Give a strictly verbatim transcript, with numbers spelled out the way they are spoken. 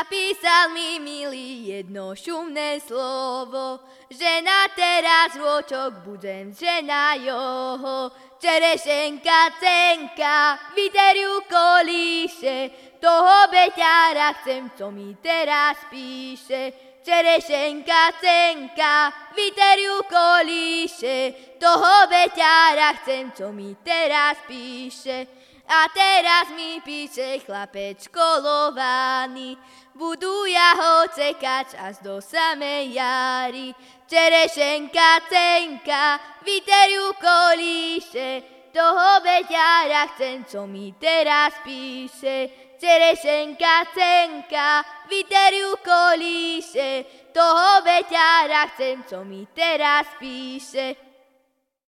Napísal mi milý jedno šumné slovo, že na teraz rôčok budem žena joho. Čerešenka, cenka, viter ju kolíše, toho beťára chcem, co mi teraz píše. Čerešenka, cenka, viter ju kolíše, toho beťára chcem, co mi teraz píše. A teraz mi píše chlapec školovaný, budú ja ho cekať až do samej jary. Čerešenka, cenka, viter ju kolíše, toho beťára chcem, co mi teraz píše. Čerešenka, cenka, viter ju kolíše, toho beťára chcem, co mi teraz píše.